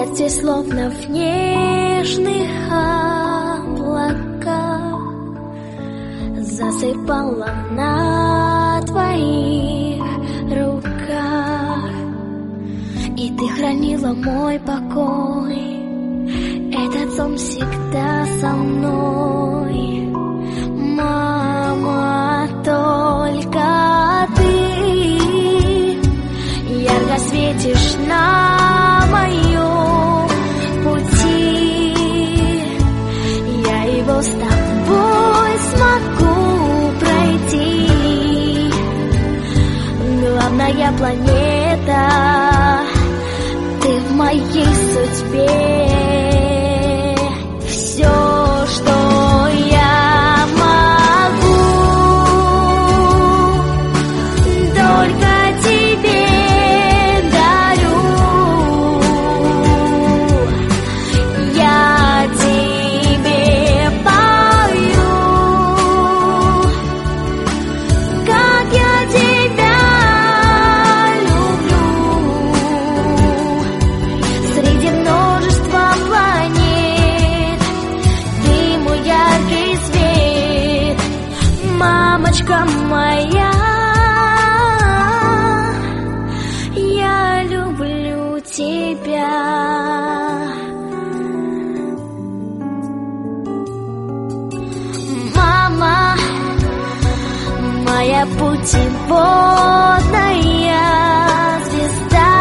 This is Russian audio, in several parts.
Сердце словно в нежных облаках засыпало на твоих руках, и ты хранила мой покой. Этот сон всегда со мной, мама, только ты ярко светишь на моем пути. Я его с тобой смогу пройти. Главная планета, ты в моей судьбе. Все, что я могу, только тебе дарю. Я тебе пою, как я тебя люблю. Среди множества планет ты мой яркий свет, мамочка моя. Я люблю тебя. Мама, моя путеводная звезда,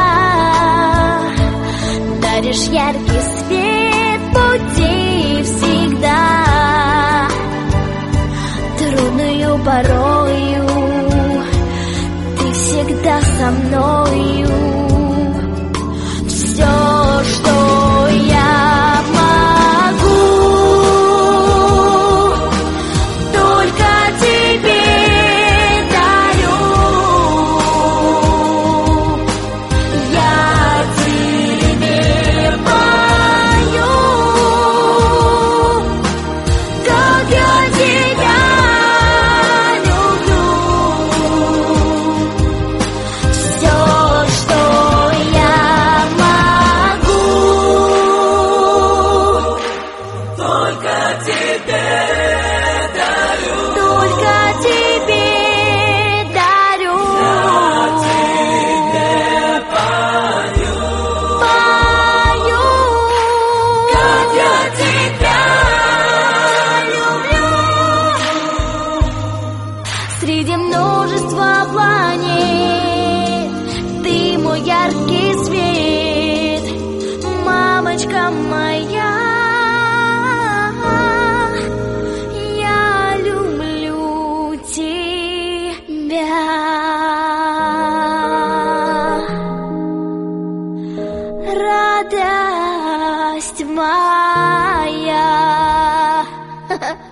даришь яркий свет пути всегда. Трудную порою ты всегда со мною. Все, что я могу, только тебе дарю. Я тебе пою, как я тебя люблю. Все, что я могу, только тебе дарю. Только тебе дарю. Я тебе пою, как я тебя люблю. Среди множества планет ты мой яркий свет, мамочка моя. Я люблю тебя. Радость моя.